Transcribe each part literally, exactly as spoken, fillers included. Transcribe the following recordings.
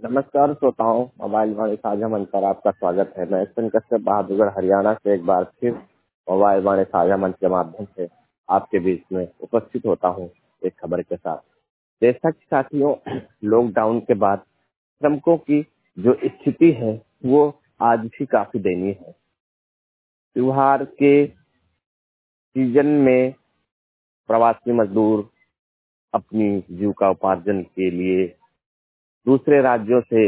नमस्कार श्रोताओं, मोबाइल वाणी साझा मंच पर आपका स्वागत है। मैं एस एन कश्यप बहादुरगढ़ हरियाणा से एक बार फिर मोबाइल वाणी साझा मंच के माध्यम से आपके बीच में उपस्थित होता हूं एक खबर के साथ। जैसा कि साथियों, लॉकडाउन के बाद श्रमिकों की जो स्थिति है वो आज भी काफी दयनीय है। त्योहार के सीजन में प्रवासी मजदूर अपनी जीविका उपार्जन के लिए दूसरे राज्यों से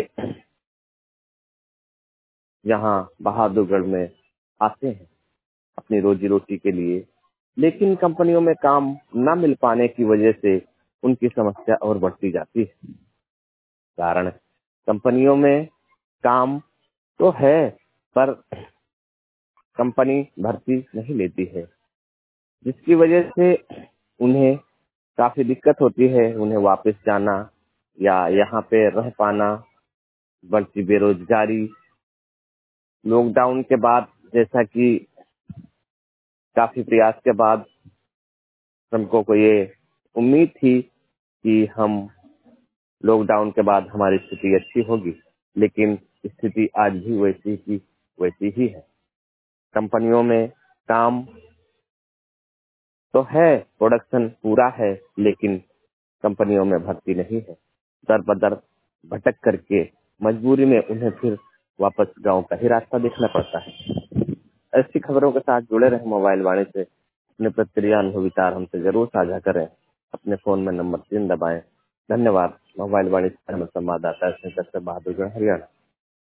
यहाँ बहादुरगढ़ में आते हैं अपनी रोजी रोटी के लिए, लेकिन कंपनियों में काम न मिल पाने की वजह से उनकी समस्या और बढ़ती जाती है। कारण कंपनियों में काम तो है पर कंपनी भर्ती नहीं लेती है, जिसकी वजह से उन्हें काफी दिक्कत होती है उन्हें वापस जाना या यहाँ पे रह पाना। बढ़ती बेरोजगारी, लॉकडाउन के बाद जैसा कि काफी प्रयास के बाद श्रमिकों को ये उम्मीद थी कि हम लॉकडाउन के बाद हमारी स्थिति अच्छी होगी, लेकिन स्थिति आज भी वैसी ही वैसी ही है। कंपनियों में काम तो है, प्रोडक्शन पूरा है, लेकिन कंपनियों में भर्ती नहीं है। दर बदर भटक करके मजबूरी में उन्हें फिर वापस गांव का ही रास्ता देखना पड़ता है। ऐसी खबरों के साथ जुड़े रहे मोबाइल वाणी से। अपने प्रतिक्रिया अनुभव विचार हमसे जरूर साझा करें। अपने फोन में नंबर तीन दबाएं। धन्यवाद। मोबाइल वाणी संवाददाता बहादुरगढ़ हरियाणा।